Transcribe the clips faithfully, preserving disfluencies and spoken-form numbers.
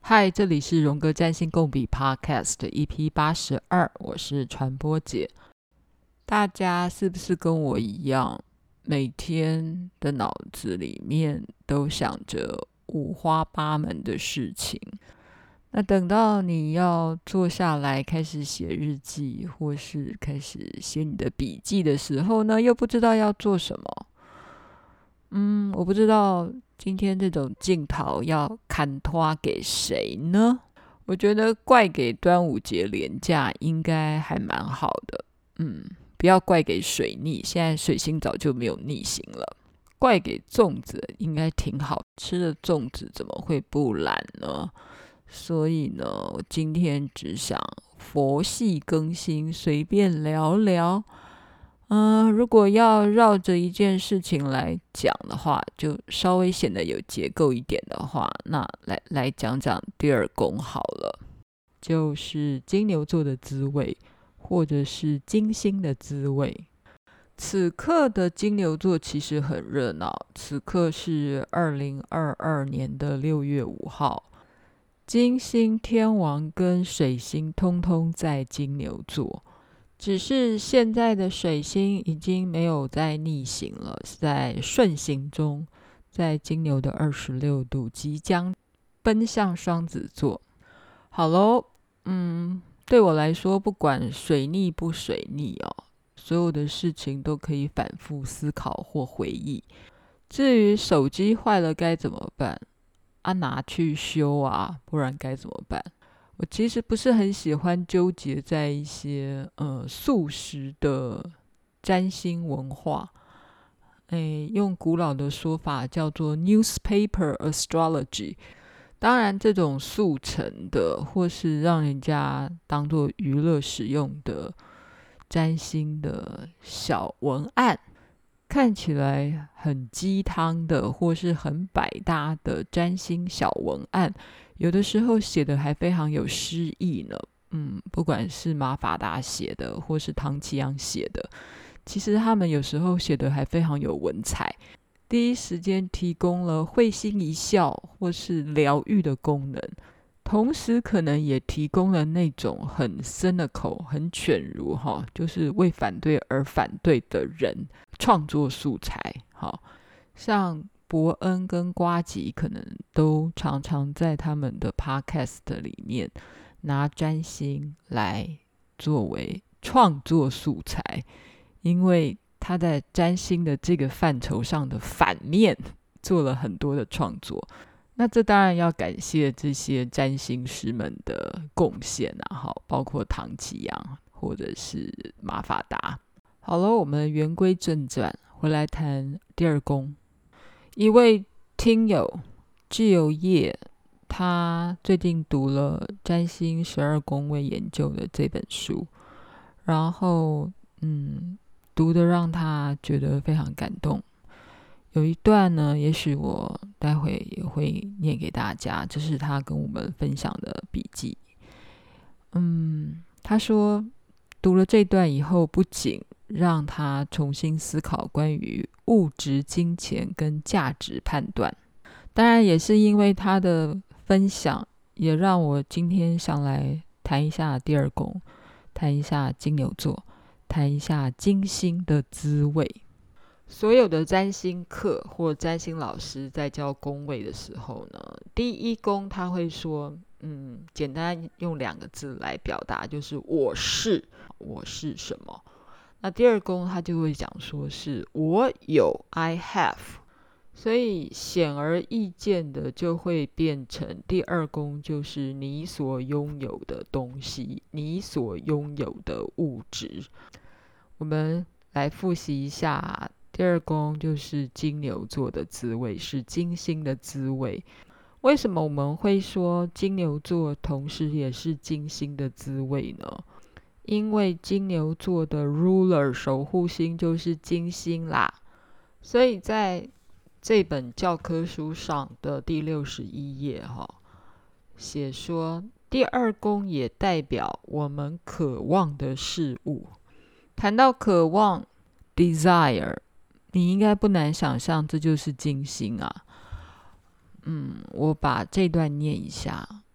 嗨，这里是荣格占星共笔 Podcast E P 八十二，我是传播姐。大家是不是跟我一样，每天的脑子里面都想着五花八门的事情？那等到你要坐下来开始写日记，或是开始写你的笔记的时候呢，又不知道要做什么。嗯，我不知道今天这种镜头要看拖给谁呢？我觉得怪给端午节连假应该还蛮好的。嗯，不要怪给水逆，现在水星早就没有逆行了。怪给粽子应该挺好，吃了粽子怎么会不懒呢？所以呢，我今天只想佛系更新，随便聊聊。嗯、呃，如果要绕着一件事情来讲的话，就稍微显得有结构一点的话，那来来讲讲第二宫好了，就是金牛座的滋味，或者是金星的滋味。此刻的金牛座其实很热闹，此刻是二零二二年的六月五号，金星、天王跟水星通通在金牛座。只是现在的水星已经没有在逆行了，是在顺行中，在金牛的二十六度，即将奔向双子座。好咯，嗯，对我来说，不管水逆不水逆哦，所有的事情都可以反复思考或回忆。至于手机坏了该怎么办？啊，拿去修啊，不然该怎么办？我其实不是很喜欢纠结在一些呃速食的占星文化，诶，用古老的说法叫做 newspaper astrology。当然，这种速成的或是让人家当作娱乐使用的占星的小文案，看起来很鸡汤的或是很百搭的占星小文案，有的时候写的还非常有诗意呢。嗯，不管是马法达写的或是唐启阳写的，其实他们有时候写的还非常有文采，第一时间提供了会心一笑或是疗愈的功能，同时可能也提供了那种很 cynical 很犬儒，就是为反对而反对的人创作素材。像伯恩跟呱吉可能都常常在他们的 podcast 里面拿占星来作为创作素材，因为他在占星的这个范畴上的反面做了很多的创作。那这当然要感谢这些占星师们的贡献啊，包括唐启阳或者是马法达。好了，我们言归正传，回来谈第二宫。一位听友挚友叶，他最近读了占星十二宫位研究的这本书，然后嗯，读得让他觉得非常感动。有一段呢，也许我待会也会念给大家，这是他跟我们分享的笔记。嗯，他说读了这段以后，不仅让他重新思考关于物质、金钱跟价值判断，当然也是因为他的分享，也让我今天想来谈一下第二宫，谈一下金牛座，谈一下金星的滋味。所有的占星课或占星老师在教宫位的时候呢，第一宫他会说，嗯，简单用两个字来表达，就是我是，我是什么。那第二宫他就会讲说是我有 I have， 所以显而易见的就会变成第二宫就是你所拥有的东西，你所拥有的物质。我们来复习一下，第二宫就是金牛座的滋味，是金星的滋味。为什么我们会说金牛座同时也是金星的滋味呢？因为金牛座的 ruler 守护星就是金星啦，所以在这本教科书上的第六十一页写说第二宫也代表我们渴望的事物。谈到渴望 desire， 你应该不难想象这就是金星啊。嗯，我把这段念一下。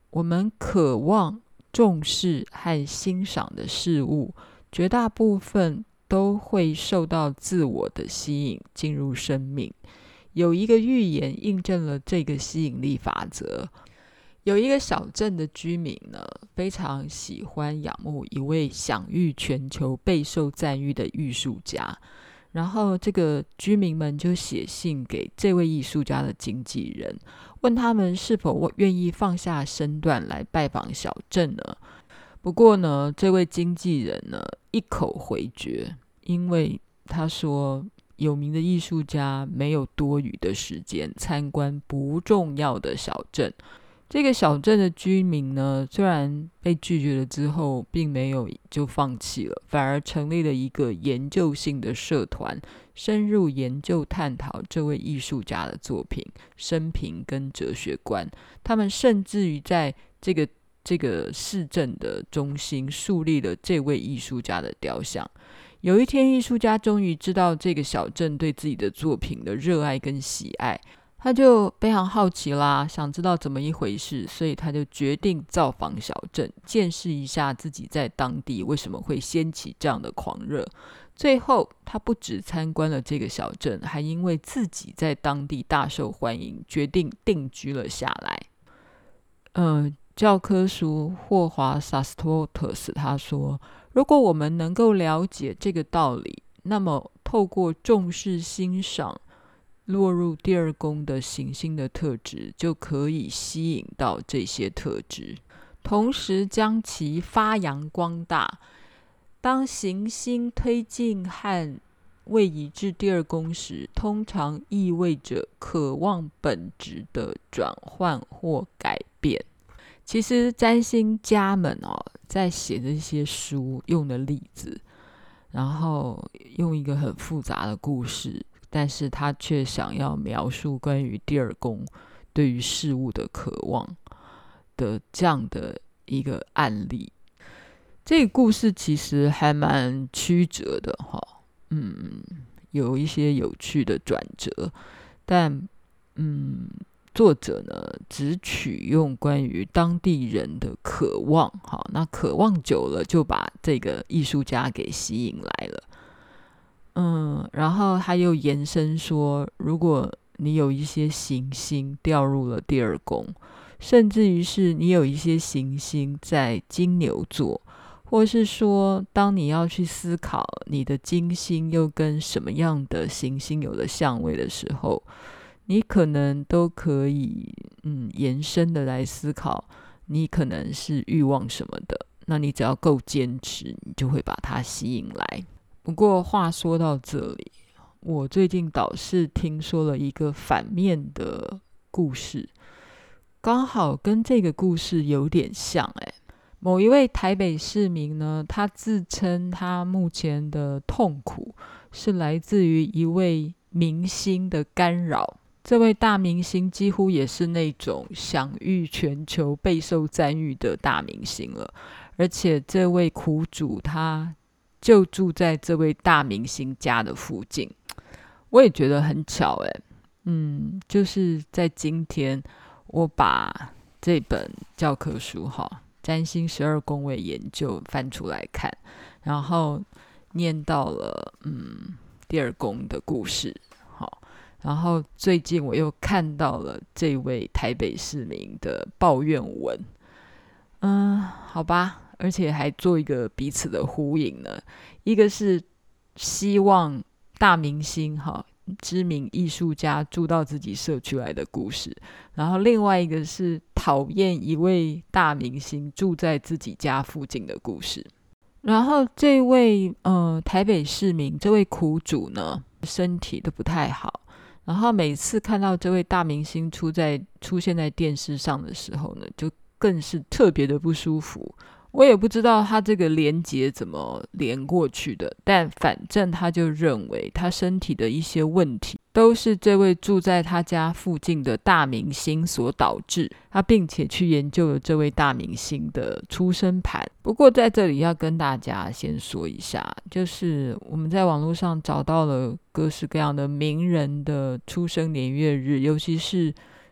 我们渴望、重视和欣赏的事物，绝大部分都会受到自我的吸引进入生命。有一个寓言印证了这个吸引力法则。有一个小镇的居民呢，非常喜欢仰慕一位享誉全球、备受赞誉的艺术家。然后这个居民们就写信给这位艺术家的经纪人，问他们是否愿意放下身段来拜访小镇呢？不过呢，这位经纪人呢一口回绝，因为他说有名的艺术家没有多余的时间参观不重要的小镇。这个小镇的居民呢，虽然被拒绝了之后并没有就放弃了，反而成立了一个研究性的社团，深入研究探讨这位艺术家的作品、生平跟哲学观。他们甚至于在这个这个市镇的中心树立了这位艺术家的雕像。有一天，艺术家终于知道这个小镇对自己的作品的热爱跟喜爱，他就非常好奇啦，想知道怎么一回事，所以他就决定造访小镇，见识一下自己在当地为什么会掀起这样的狂热。最后他不只参观了这个小镇，还因为自己在当地大受欢迎，决定定居了下来。呃，教科书霍华萨斯托特斯他说，如果我们能够了解这个道理，那么透过重视欣赏落入第二宫的行星的特质，就可以吸引到这些特质，同时将其发扬光大。当行星推进和位移至第二宫时，通常意味着渴望本质的转换或改变。其实占星家们哦，在写这些书用的例子，然后用一个很复杂的故事，但是他却想要描述关于第二宫对于事物的渴望的这样的一个案例。这个故事其实还蛮曲折的哈，嗯，有一些有趣的转折，但嗯，作者呢只取用关于当地人的渴望，好，那渴望久了就把这个艺术家给吸引来了。嗯，然后他又延伸说，如果你有一些行星掉入了第二宫，甚至于是你有一些行星在金牛座，或是说当你要去思考你的金星又跟什么样的行星有了相位的时候，你可能都可以嗯延伸的来思考，你可能是欲望什么的，那你只要够坚持，你就会把它吸引来。不过话说到这里，我最近倒是听说了一个反面的故事，刚好跟这个故事有点像诶。某一位台北市民呢，他自称他目前的痛苦是来自于一位明星的干扰。这位大明星几乎也是那种享誉全球、备受赞誉的大明星了，而且这位苦主他就住在这位大明星家的附近。我也觉得很巧诶，嗯，就是在今天我把这本教科书哈占星十二宫位研究翻出来看，然后念到了嗯第二宫的故事，好，然后最近我又看到了这位台北市民的抱怨文，嗯，好吧，而且还做一个彼此的呼应呢。一个是希望大明星哈知名艺术家住到自己社区来的故事，然后另外一个是讨厌一位大明星住在自己家附近的故事。然后这位呃台北市民这位苦主呢，身体都不太好，然后每次看到这位大明星出在出现在电视上的时候呢，就更是特别的不舒服。我也不知道他这个连结怎么连过去的，但反正他就认为他身体的一些问题都是这位住在他家附近的大明星所导致，他并且去研究了这位大明星的出生盘。不过在这里要跟大家先说一下，就是我们在网络上找到了各式各样的名人的出生年月日，尤其是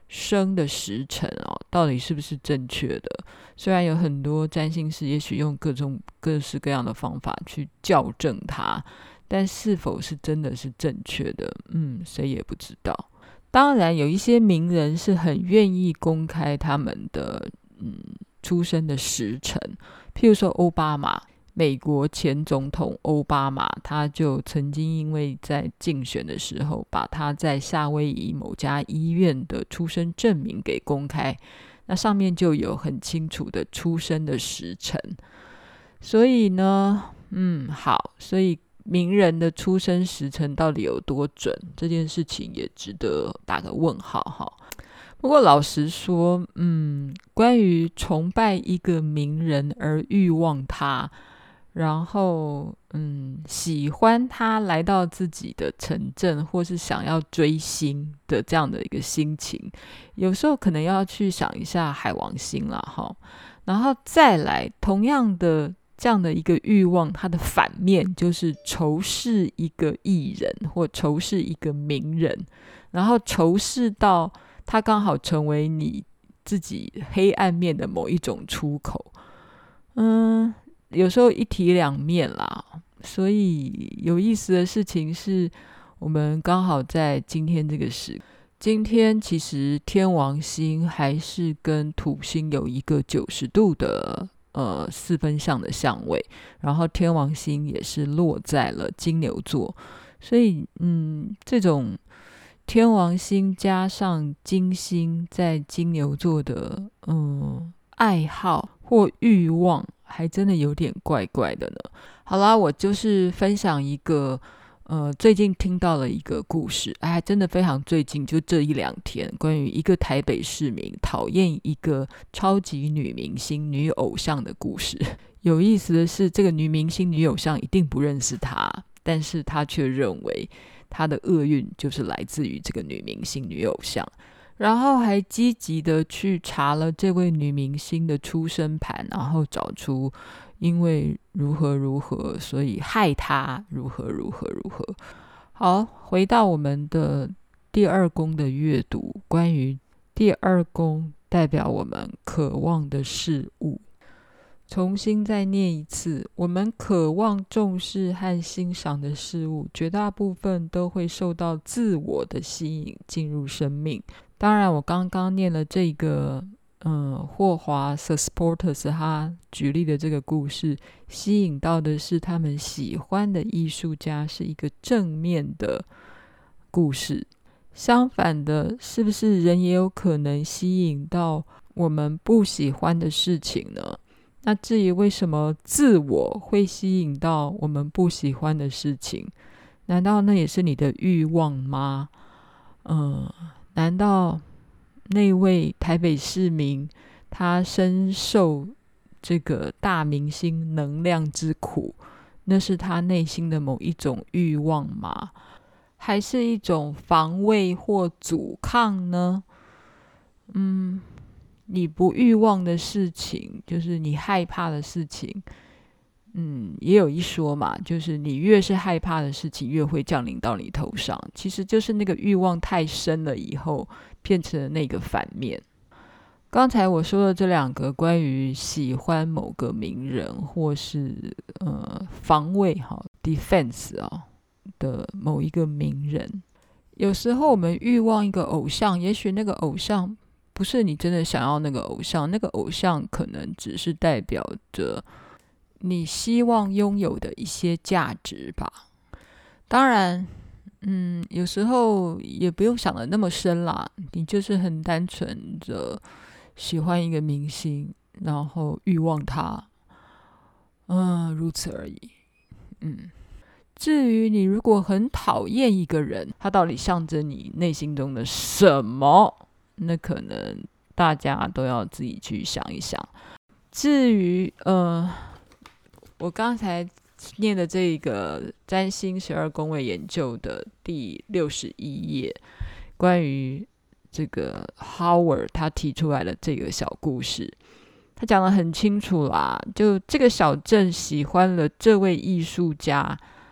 生的时辰哦，到底是不是正确的？虽然有很多占星师也许用各种各式各样的方法去校正它，但是否是真的是正确的，嗯，谁也不知道。当然有一些名人是很愿意公开他们的嗯出生的时辰，譬如说奥巴马，美国前总统奥巴马，他就曾经因为在竞选的时候把他在夏威夷某家医院的出生证明给公开，那上面就有很清楚的出生的时辰。所以呢嗯好，所以名人的出生时辰到底有多准，这件事情也值得打个问号哈。不过老实说嗯，关于崇拜一个名人而欲望他，然后嗯，喜欢他来到自己的城镇，或是想要追星的这样的一个心情，有时候可能要去想一下海王星啦齁。然后再来同样的这样的一个欲望，它的反面就是仇视一个艺人或仇视一个名人，然后仇视到他刚好成为你自己黑暗面的某一种出口。嗯，有时候一体两面啦。所以有意思的事情是，我们刚好在今天这个时今天其实天王星还是跟土星有一个九十度的呃四分相的相位，然后天王星也是落在了金牛座，所以嗯，这种天王星加上金星在金牛座的嗯爱好或欲望，还真的有点怪怪的呢。好啦，我就是分享一个呃，最近听到了一个故事，哎，真的非常最近，就这一两天，关于一个台北市民讨厌一个超级女明星、女偶像的故事。有意思的是，这个女明星、女偶像一定不认识她，但是她却认为她的厄运就是来自于这个女明星、女偶像，然后还积极的去查了这位女明星的出生盘，然后找出因为如何如何，所以害他如何如何如何。好，回到我们的第二宫的阅读，关于第二宫代表我们渴望的事物。重新再念一次，我们渴望重视和欣赏的事物，绝大部分都会受到自我的吸引进入生命。当然我刚刚念了这个嗯，霍华 Susportus 他举例的这个故事，吸引到的是他们喜欢的艺术家，是一个正面的故事。相反的，是不是人也有可能吸引到我们不喜欢的事情呢？那至于为什么自我会吸引到我们不喜欢的事情，难道那也是你的欲望吗？嗯，难道那位台北市民他深受这个大明星能量之苦，那是他内心的某一种欲望吗？还是一种防卫或阻抗呢？嗯，你不欲望的事情，就是你害怕的事情，嗯，也有一说嘛，就是你越是害怕的事情，越会降临到你头上。其实就是那个欲望太深了以后，变成了那个反面。刚才我说的这两个关于喜欢某个名人或是呃防卫哈 defense 啊的某一个名人，有时候我们欲望一个偶像，也许那个偶像不是你真的想要那个偶像，那个偶像可能只是代表着你希望拥有的一些价值吧。当然嗯，有时候也不用想得那么深啦，你就是很单纯的喜欢一个明星，然后欲望他，嗯，如此而已。嗯，至于你如果很讨厌一个人，他到底象征你内心中的什么，那可能大家都要自己去想一想。至于呃，我刚才念的这个占星十二宫位研究的第六十一页，关于这个 Howard 他提出来的这个小故事，他讲得很清楚啦，就这个小镇喜欢了这位艺术家，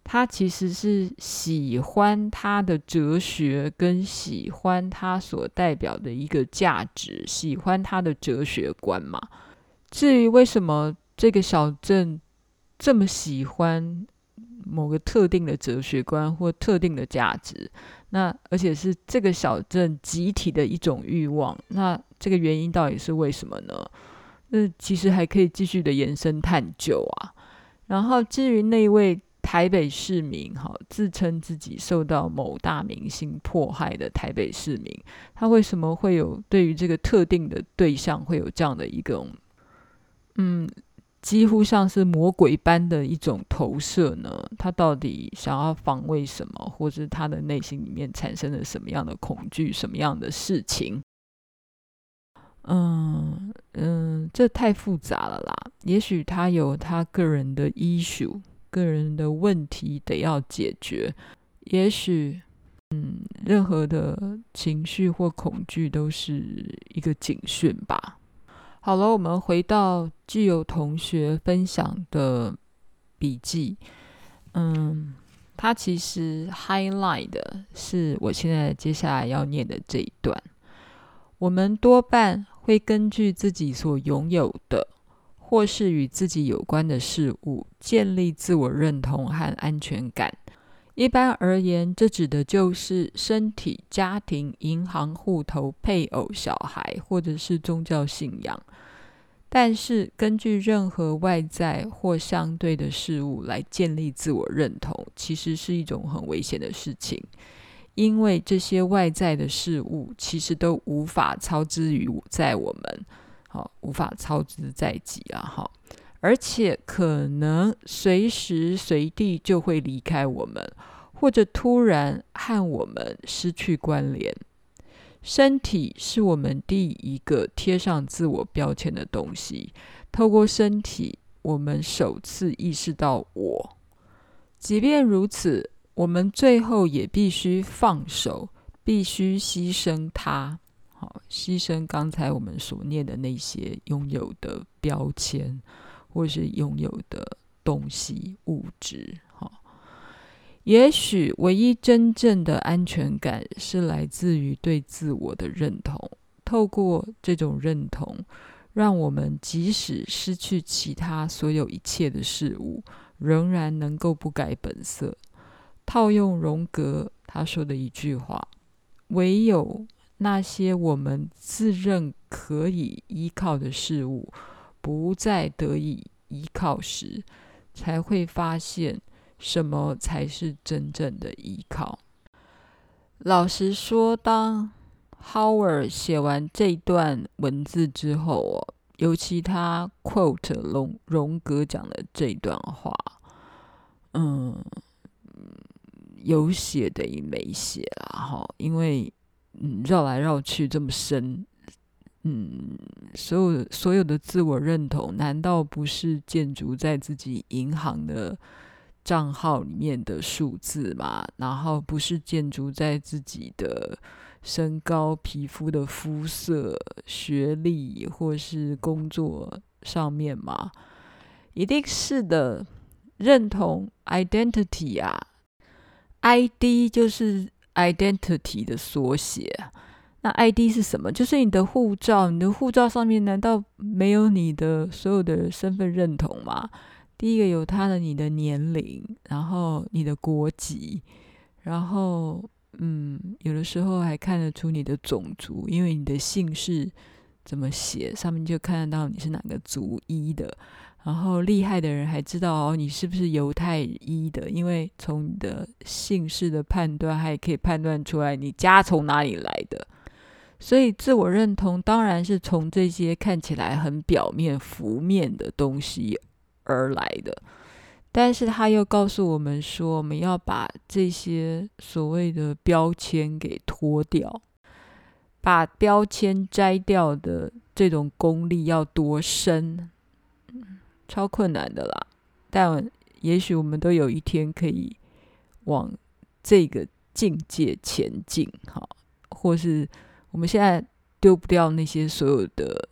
他其实是喜欢他的哲学，跟喜欢他所代表的一个价值，喜欢他的哲学观嘛。至于为什么这个小镇这么喜欢某个特定的哲学观或特定的价值，那而且是这个小镇集体的一种欲望，那这个原因到底是为什么呢？那其实还可以继续的延伸探究啊。然后至于那位台北市民，自称自己受到某大明星迫害的台北市民，他为什么会有对于这个特定的对象会有这样的一种嗯，几乎像是魔鬼般的一种投射呢？他到底想要防卫什么，或是他的内心里面产生了什么样的恐惧，什么样的事情？嗯嗯，这太复杂了啦。也许他有他个人的 issue， 个人的问题得要解决。也许，嗯，任何的情绪或恐惧都是一个警讯吧。好了，我们回到具有同学分享的笔记。嗯，他其实 highlight 的是我现在接下来要念的这一段。我们多半会根据自己所拥有的，或是与自己有关的事物，建立自我认同和安全感。一般而言，这指的就是身体、家庭、银行户头、配偶、小孩，或者是宗教信仰。但是，根据任何外在或相对的事物来建立自我认同，其实是一种很危险的事情。因为这些外在的事物其实都无法操之于在我们，好，无法操之在己啊，好，而且可能随时随地就会离开我们，或者突然和我们失去关联。身体是我们第一个贴上自我标签的东西，透过身体，我们首次意识到我。即便如此，我们最后也必须放手，必须牺牲它。好，牺牲刚才我们所念的那些拥有的标签，或是拥有的东西、物质。好，也许唯一真正的安全感是来自于对自我的认同。透过这种认同，让我们即使失去其他所有一切的事物，仍然能够不改本色。套用荣格他说的一句话，唯有那些我们自认可以依靠的事物不再得以依靠时，才会发现什么才是真正的依靠。老实说，当 Howard 写完这段文字之后、哦、尤其他 quote 荣, 荣格讲的这段话，嗯有写等于没写啦，因为、嗯、绕来绕去这么深，嗯，所有所有的自我认同，难道不是建筑在自己银行的账号里面的数字吗？然后不是建筑在自己的身高、皮肤的肤色、学历或是工作上面吗？一定是的。认同 identity 啊，I D 就是 identity 的缩写。那 I D 是什么？就是你的护照，你的护照上面难道没有你的所有的身份认同吗？第一个有他的你的年龄，然后你的国籍，然后嗯，有的时候还看得出你的种族，因为你的姓氏怎么写，上面就看得到你是哪个族裔的。然后厉害的人还知道、哦、你是不是犹太裔的，因为从你的姓氏的判断，还可以判断出来你家从哪里来的。所以自我认同当然是从这些看起来很表面浮面的东西而来的，但是他又告诉我们说，我们要把这些所谓的标签给脱掉。把标签摘掉的这种功力要多深，超困难的啦，但也许我们都有一天可以往这个境界前进，或是我们现在丢不掉那些所有的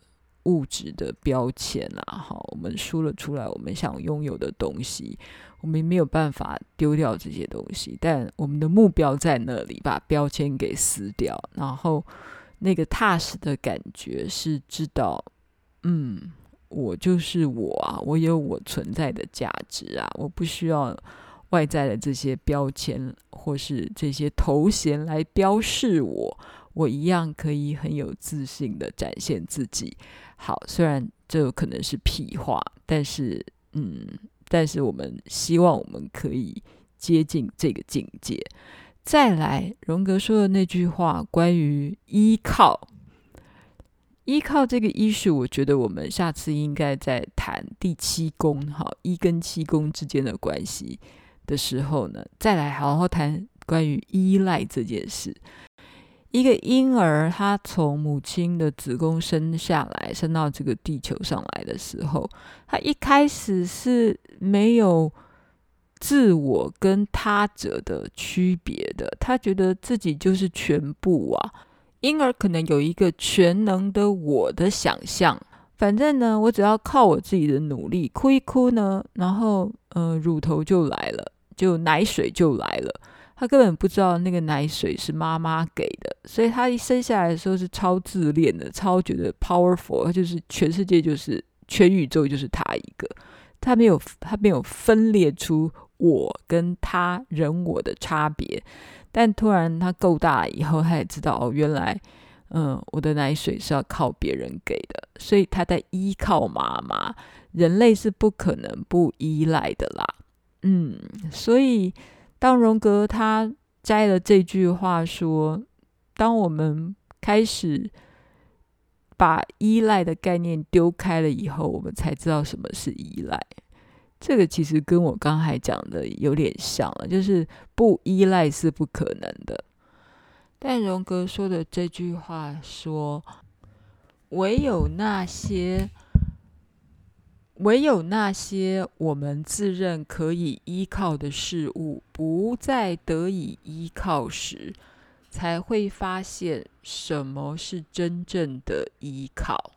物质的标签啊，好，我们说了出来我们想拥有的东西，我们没有办法丢掉这些东西，但我们的目标在那里，把标签给撕掉，然后那个踏实的感觉是知道，嗯，我就是我啊，我有我存在的价值啊，我不需要外在的这些标签或是这些头衔来标示我，我一样可以很有自信的展现自己。好，虽然这可能是屁话，但是嗯，但是我们希望我们可以接近这个境界。再来，荣格说的那句话关于依靠，依靠这个 issue， 我觉得我们下次应该在谈第七宫，好，一跟七宫之间的关系的时候呢，再来好好谈关于依赖这件事。一个婴儿他从母亲的子宫生下来，生到这个地球上来的时候，他一开始是没有自我跟他者的区别的，他觉得自己就是全部啊。婴儿可能有一个全能的我的想象，反正呢，我只要靠我自己的努力，哭一哭呢，然后呃，乳头就来了，就奶水就来了。他根本不知道那个奶水是妈妈给的，所以他一生下来的时候是超自恋的，超觉得 powerful， 他就是全世界就是全宇宙就是他一个，他没有他没有分裂出我跟他人我的差别。但突然他够大以后，他也知道哦，原来嗯，我的奶水是要靠别人给的，所以他在依靠妈妈。人类是不可能不依赖的啦，嗯，所以当荣格他摘了这句话说，当我们开始把依赖的概念丢开了以后，我们才知道什么是依赖。这个其实跟我刚才讲的有点像了，就是不依赖是不可能的。但荣格说的这句话说，唯有那些唯有那些我们自认可以依靠的事物不再得以依靠时，才会发现什么是真正的依靠。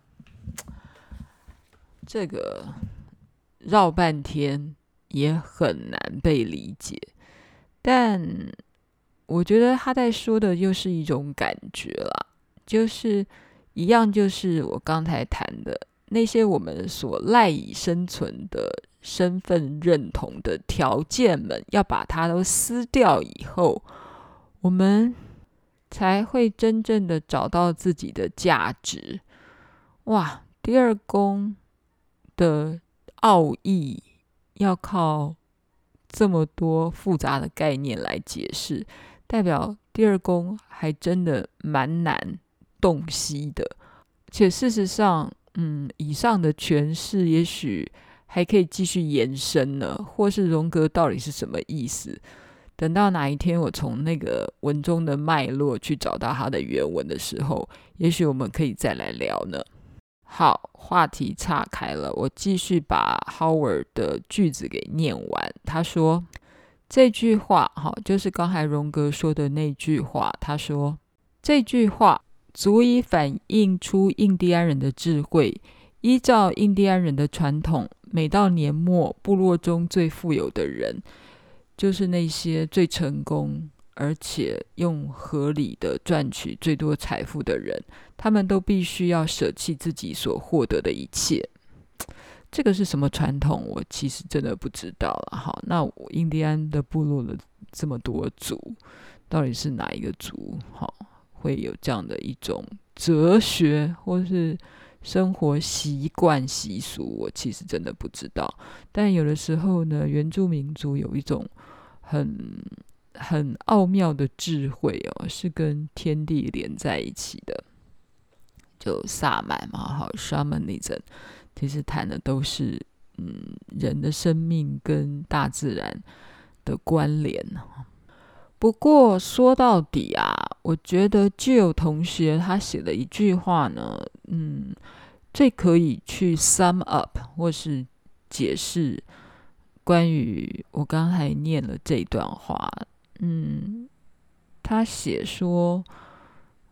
这个绕半天也很难被理解，但我觉得他在说的又是一种感觉啦，就是一样，就是我刚才谈的那些我们所赖以生存的身份认同的条件们，要把它都撕掉以后，我们才会真正的找到自己的价值。哇，第二宫的奥义要靠这么多复杂的概念来解释，代表第二宫还真的蛮难洞悉的。且事实上，嗯，以上的诠释也许还可以继续延伸呢，或是荣格到底是什么意思？等到哪一天我从那个文中的脉络去找到它的原文的时候，也许我们可以再来聊呢。好，话题岔开了，我继续把 Howard 的句子给念完。他说这句话，就是刚才荣格说的那句话，他说这句话足以反映出印第安人的智慧。依照印第安人的传统，每到年末，部落中最富有的人，就是那些最成功而且用合理的赚取最多财富的人，他们都必须要舍弃自己所获得的一切。这个是什么传统？我其实真的不知道了。好，那印第安的部落的这么多族，到底是哪一个族？好，会有这样的一种哲学或是生活习惯习俗，我其实真的不知道。但有的时候呢，原住民族有一种很很奥妙的智慧哦，是跟天地连在一起的。就萨满嘛，好 shamanism， 其实谈的都是嗯人的生命跟大自然的关联。不过说到底啊，我觉得Jill同学他写的一句话呢，嗯，最可以去 sum up 或是解释关于我刚才念了这段话。嗯，他写说，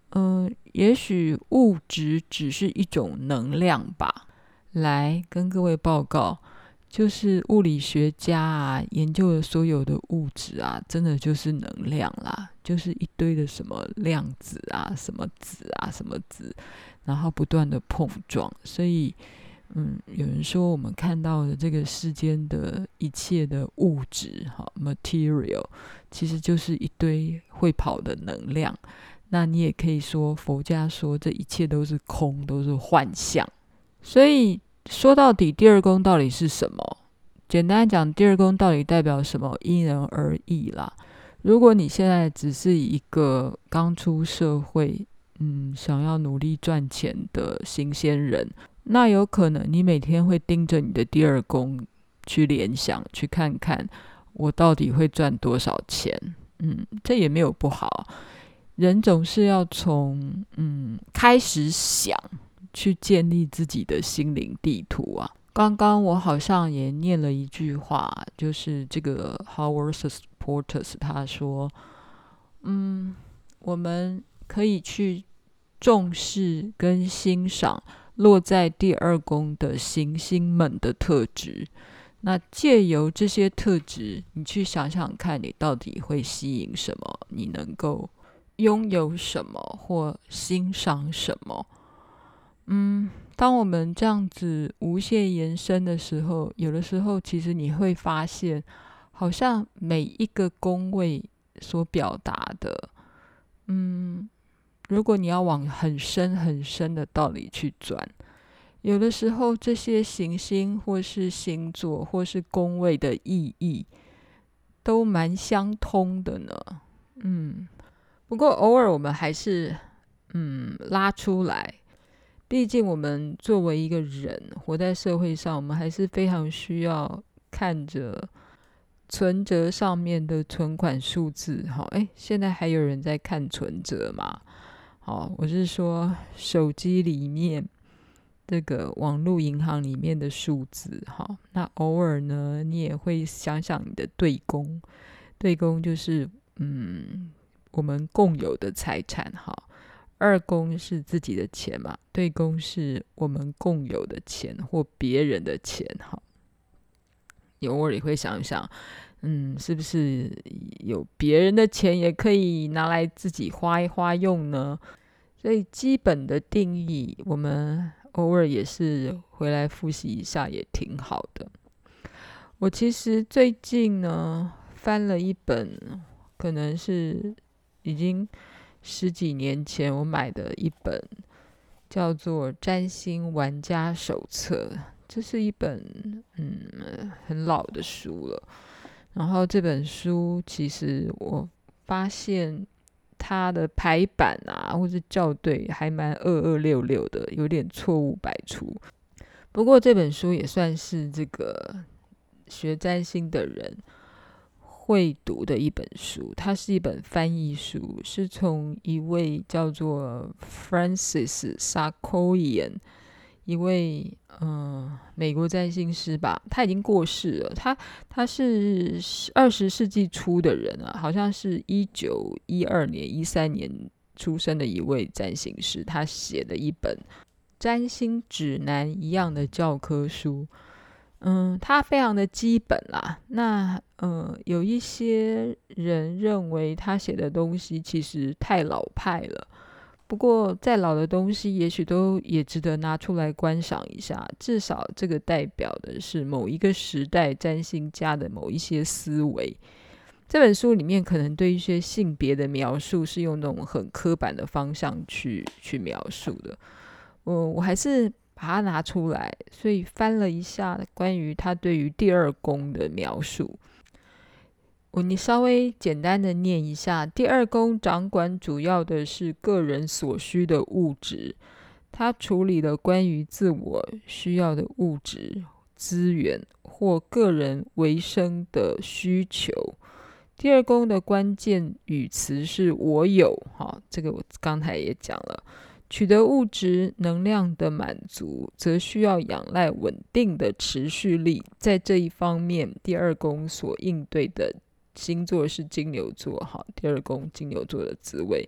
嗯，也许物质只是一种能量吧。来跟各位报告，就是物理学家啊，研究的所有的物质啊，真的就是能量啦，就是一堆的什么量子啊，什么子啊，什么子，然后不断的碰撞。所以，嗯，有人说我们看到的这个世间的一切的物质，哈 ，material，其实就是一堆会跑的能量。那你也可以说，佛家说这一切都是空，都是幻象。所以说到底，第二宫到底是什么？简单讲，第二宫到底代表什么，因人而异啦。如果你现在只是一个刚出社会，嗯，想要努力赚钱的新鲜人，那有可能你每天会盯着你的第二宫去联想，去看看我到底会赚多少钱。嗯，这也没有不好。人总是要从嗯开始想，去建立自己的心灵地图啊。刚刚我好像也念了一句话，就是这个 Howard Porter 他说，嗯，我们可以去重视跟欣赏落在第二宫的行星们的特质。那借由这些特质，你去想想看，你到底会吸引什么？你能够拥有什么或欣赏什么？嗯，当我们这样子无限延伸的时候，有的时候其实你会发现，好像每一个宫位所表达的，嗯，如果你要往很深很深的道理去转，有的时候这些行星或是星座或是宫位的意义都蛮相通的呢。嗯，不过偶尔我们还是嗯拉出来，毕竟我们作为一个人活在社会上，我们还是非常需要看着存折上面的存款数字。好，哎，现在还有人在看存折吗？好，我是说手机里面这个网络银行里面的数字。好，那偶尔呢，你也会想想你的对宫，对宫就是嗯我们共有的财产。好，二宫是自己的钱嘛，对宫是我们共有的钱或别人的钱。好，偶尔也会想想，嗯，是不是有别人的钱也可以拿来自己花一花用呢？所以基本的定义，我们偶尔也是回来复习一下，也挺好的。我其实最近呢，翻了一本，可能是已经十几年前我买的一本，叫做《占星玩家手册》。这是一本嗯很老的书了。然后这本书其实我发现它的排版啊，或是校对还蛮二二六六的，有点错误百出。不过这本书也算是这个学占星的人会读的一本书，它是一本翻译书，是从一位叫做 Francis Sarkoyan， 一位嗯美国占星师吧，他已经过世了。他他是二十世纪初的人啊，好像是一九一二年、一三年出生的一位占星师，他写的一本占星指南一样的教科书。嗯，它非常的基本啦。那呃，有一些人认为他写的东西其实太老派了。不过再老的东西，也许都也值得拿出来观赏一下。至少这个代表的是某一个时代占星家的某一些思维。这本书里面可能对一些性别的描述是用那种很刻板的方向去去描述的。嗯，我还是把它拿出来，所以翻了一下关于他对于第二宫的描述。我你稍微简单的念一下，第二宫掌管主要的是个人所需的物质，它处理了关于自我需要的物质资源或个人维生的需求。第二宫的关键语词是我有，好，这个我刚才也讲了。取得物质能量的满足，则需要仰赖稳定的持续力。在这一方面，第二宫所应对的星座是金牛座，好，第二宫金牛座的滋味。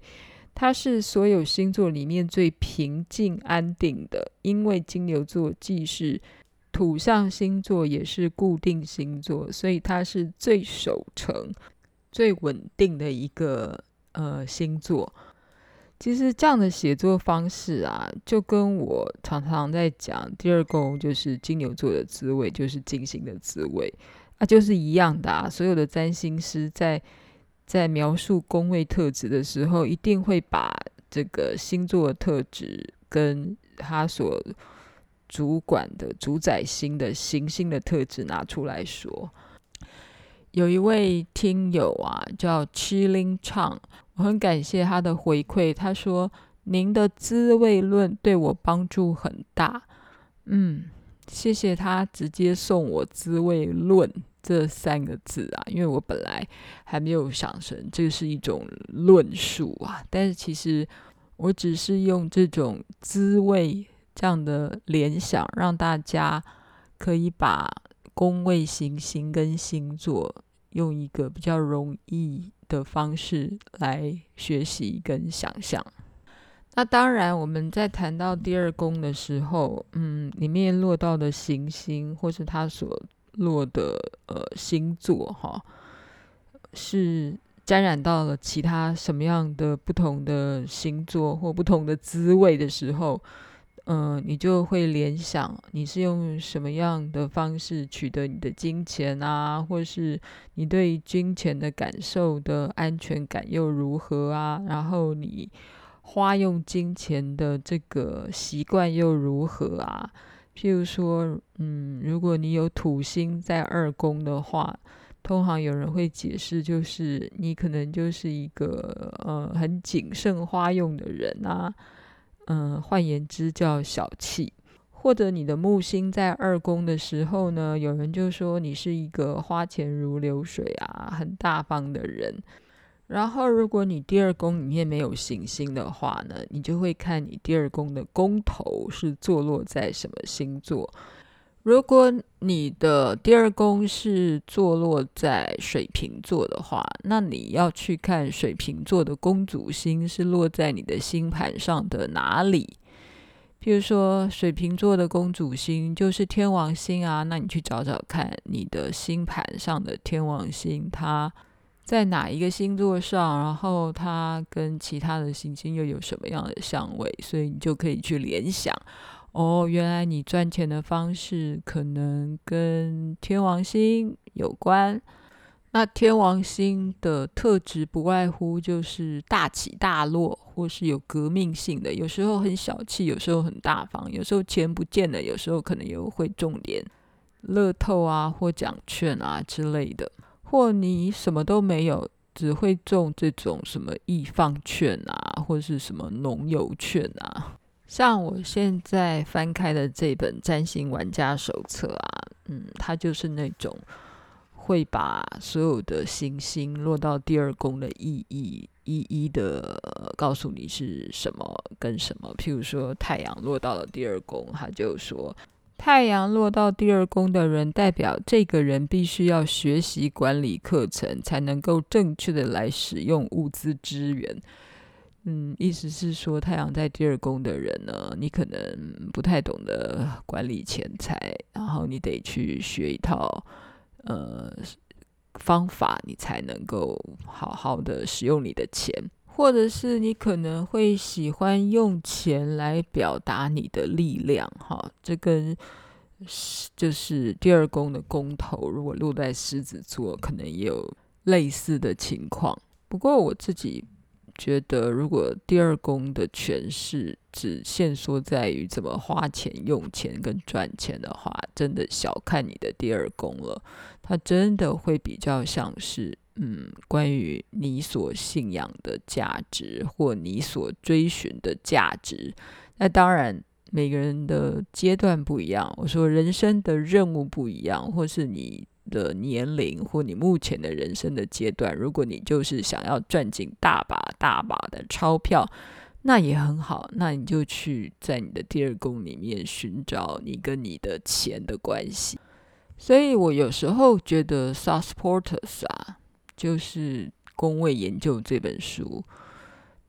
它是所有星座里面最平静安定的，因为金牛座既是土象星座也是固定星座，所以它是最守成最稳定的一个呃星座。其实这样的写作方式啊，就跟我常常在讲第二宫就是金牛座的滋味，就是金星的滋味啊，就是一样的啊。所有的占星师在在描述宫位特质的时候，一定会把这个星座的特质跟他所主管的主宰星的行星的特质拿出来说。有一位听友啊叫 Chilling Chang， 我很感谢他的回馈，他说您的滋味论对我帮助很大。嗯，谢谢他直接送我滋味论这三个字啊，因为我本来还没有想成这是一种论述啊，但是其实我只是用这种滋味这样的联想，让大家可以把宫位行星跟星座用一个比较容易的方式来学习跟想象。那当然我们在谈到第二宫的时候，嗯，里面落到的行星或是它所落的呃星座哈，是沾染到了其他什么样的不同的星座或不同的滋味的时候，嗯，你就会联想你是用什么样的方式取得你的金钱啊，或是你对金钱的感受的安全感又如何啊，然后你花用金钱的这个习惯又如何啊。譬如说嗯，如果你有土星在二宫的话，通常有人会解释就是你可能就是一个呃很谨慎花用的人啊，嗯，换言之叫小气。或者你的木星在二宫的时候呢，有人就说你是一个花钱如流水啊，很大方的人。然后如果你第二宫里面没有行星的话呢，你就会看你第二宫的宫头是坐落在什么星座。如果你的第二宫是坐落在水瓶座的话，那你要去看水瓶座的宫主星是落在你的星盘上的哪里。譬如说水瓶座的宫主星就是天王星啊，那你去找找看你的星盘上的天王星它在哪一个星座上，然后它跟其他的行星又有什么样的相位，所以你就可以去联想，哦，原来你赚钱的方式可能跟天王星有关。那天王星的特质不外乎就是大起大落，或是有革命性的，有时候很小气，有时候很大方，有时候钱不见了，有时候可能又会中点乐透啊或奖券啊之类的。或你什么都没有，只会中这种什么易放券啊，或是什么农油券啊。像我现在翻开的这本占星玩家手册啊，嗯，它就是那种会把所有的行星落到第二宫的意义一一的、呃、告诉你是什么跟什么。譬如说太阳落到了第二宫，他就说太阳落到第二宫的人代表这个人必须要学习管理课程，才能够正确的来使用物资资源。嗯，意思是说太阳在第二宫的人呢，你可能不太懂得管理钱财，然后你得去学一套呃方法，你才能够好好的使用你的钱。或者是你可能会喜欢用钱来表达你的力量哈，这跟就是第二宫的宫头如果落在狮子座可能也有类似的情况。不过我自己觉得如果第二宫的诠释只限缩在于怎么花钱用钱跟赚钱的话，真的小看你的第二宫了。它真的会比较像是嗯，关于你所信仰的价值或你所追寻的价值。那当然每个人的阶段不一样，我说人生的任务不一样，或是你的年龄或你目前的人生的阶段，如果你就是想要赚进大把大把的钞票，那也很好，那你就去在你的第二宫里面寻找你跟你的钱的关系。所以我有时候觉得 South Porter 啊，就是宫位研究这本书，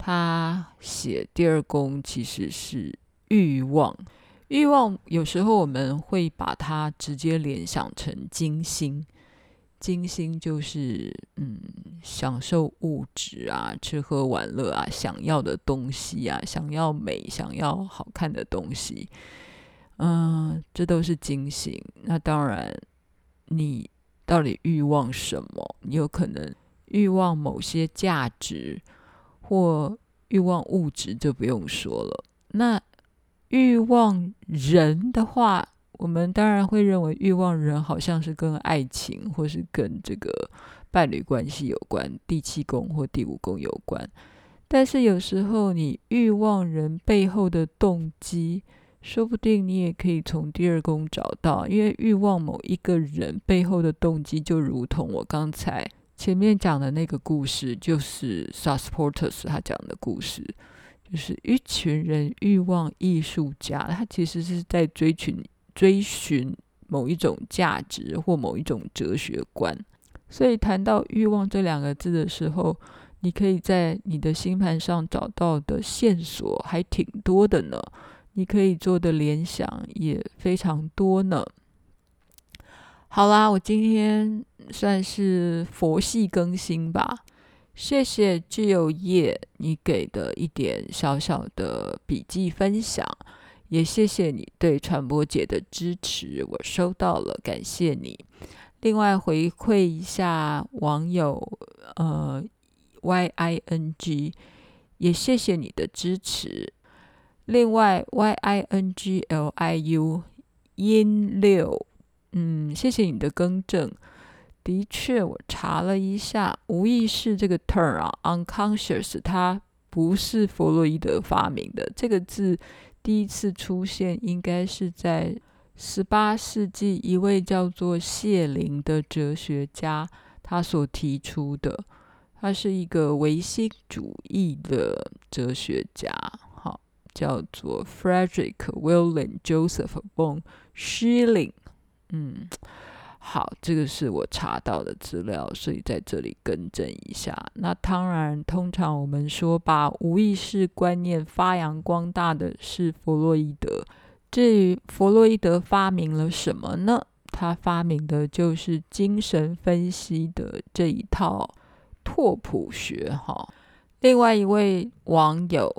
他写第二宫其实是欲望。欲望有时候我们会把它直接联想成金星，金星就是嗯享受物质啊，吃喝玩乐啊，想要的东西啊，想要美，想要好看的东西，嗯，这都是金星。那当然，你到底欲望什么？你有可能欲望某些价值，或欲望物质就不用说了。那欲望人的话，我们当然会认为欲望人好像是跟爱情或是跟这个伴侣关系有关，第七宫或第五宫有关。但是有时候你欲望人背后的动机，说不定你也可以从第二宫找到，因为欲望某一个人背后的动机，就如同我刚才前面讲的那个故事，就是 Sasportus 他讲的故事，就是一群人欲望艺术家，他其实是在追寻追寻某一种价值或某一种哲学观。所以谈到欲望这两个字的时候，你可以在你的星盘上找到的线索还挺多的呢，你可以做的联想也非常多呢。好啦，我今天算是佛系更新吧，谢谢具有业你给的一点小小的笔记分享，也谢谢你对传播姐的支持，我收到了，感谢你。另外回馈一下网友呃 Y I N G， 也谢谢你的支持。另外 Y I N G L I U 音六，嗯，谢谢你的更正。的确，我查了一下，无意识这个 term 啊 ，unconscious， 它不是弗洛伊德发明的。这个字第一次出现，应该是在十八世纪一位叫做谢林的哲学家他所提出的。他是一个唯心主义的哲学家，好，叫做 Frederick William Joseph von Schilling。嗯。好，这个是我查到的资料，所以在这里更正一下。那当然，通常我们说把无意识观念发扬光大的是弗洛伊德。至于弗洛伊德发明了什么呢？他发明的就是精神分析的这一套拓扑学。另外一位网友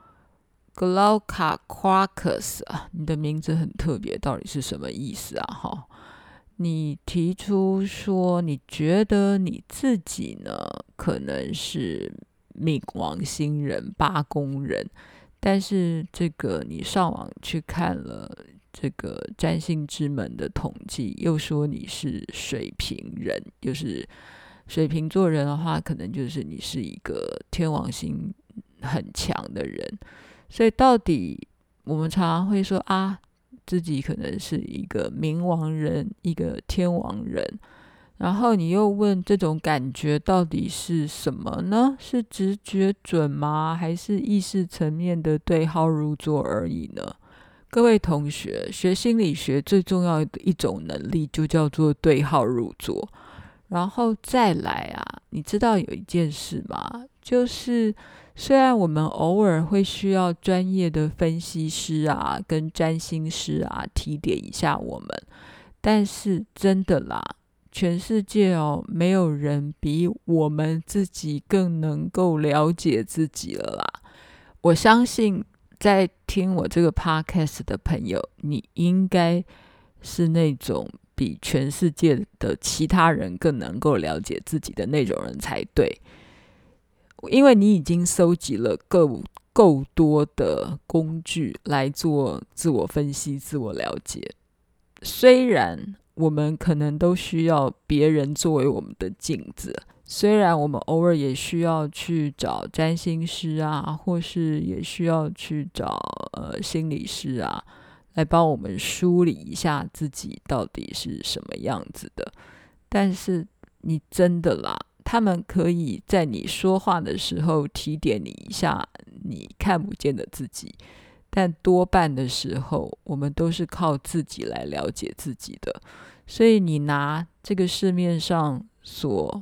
Glauca Quarkus， 啊，你的名字很特别，到底是什么意思啊？哈。你提出说你觉得你自己呢可能是冥王星人八宫人，但是这个你上网去看了这个占星之门的统计，又说你是水瓶人，就是水瓶座人的话，可能就是你是一个天王星很强的人。所以到底我们常常会说啊，自己可能是一个冥王人，一个天王人，然后你又问这种感觉到底是什么呢？是直觉准吗？还是意识层面的对号入座而已呢？各位同学，学心理学最重要的一种能力就叫做对号入座。然后再来啊，你知道有一件事吗？就是虽然我们偶尔会需要专业的分析师啊跟占星师啊提点一下我们，但是真的啦，全世界哦，没有人比我们自己更能够了解自己了啦。我相信在听我这个 podcast 的朋友，你应该是那种比全世界的其他人更能够了解自己的那种人才对，因为你已经搜集了够够多的工具来做自我分析、自我了解。虽然我们可能都需要别人作为我们的镜子，虽然我们偶尔也需要去找占星师啊，或是也需要去找呃心理师啊，来帮我们梳理一下自己到底是什么样子的。但是你真的啦，他们可以在你说话的时候提点你一下你看不见的自己，但多半的时候我们都是靠自己来了解自己的。所以你拿这个市面上所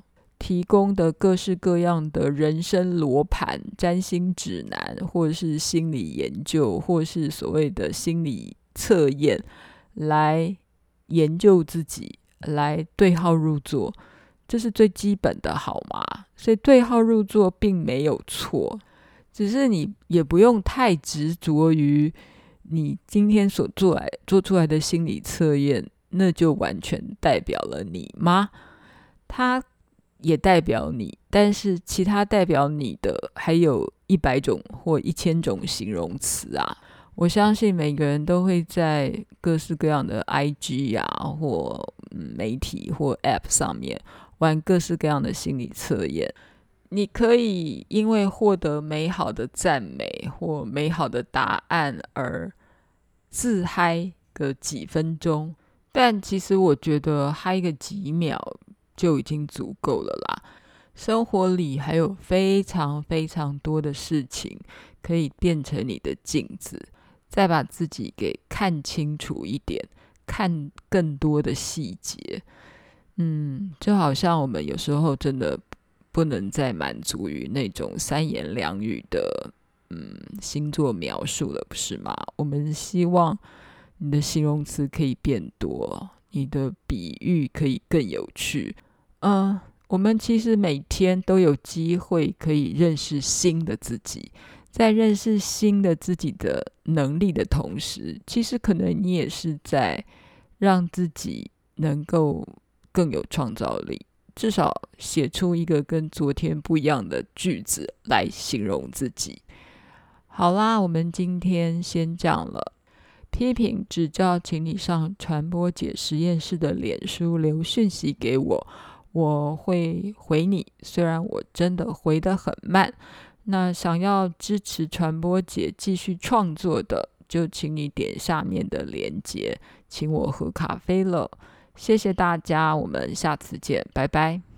提供的各式各样的人生罗盘、占星指南，或者是心理研究，或是所谓的心理测验，来研究自己，来对号入座，这是最基本的，好吗？所以对号入座并没有错，只是你也不用太执着于你今天所做来做出来的心理测验，那就完全代表了你吗？它也代表你，但是其他代表你的还有一百种或一千种形容词啊。我相信每个人都会在各式各样的 I G 啊，或媒体或 App 上面玩各式各样的心理测验。你可以因为获得美好的赞美或美好的答案而自嗨个几分钟，但其实我觉得嗨个几秒就已经足够了啦。生活里还有非常非常多的事情可以变成你的镜子，再把自己给看清楚一点，看更多的细节。嗯，就好像我们有时候真的不能再满足于那种三言两语的嗯星座描述了，不是吗？我们希望你的形容词可以变多，你的比喻可以更有趣。嗯，我们其实每天都有机会可以认识新的自己，在认识新的自己的能力的同时，其实可能你也是在让自己能够更有创造力，至少写出一个跟昨天不一样的句子来形容自己。好啦，我们今天先这样了。批评指教请你上传播姐实验室的脸书留讯息给我，我会回你，虽然我真的回得很慢。那想要支持传播姐继续创作的，就请你点下面的连结，请我喝咖啡了。谢谢大家，我们下次见，拜拜。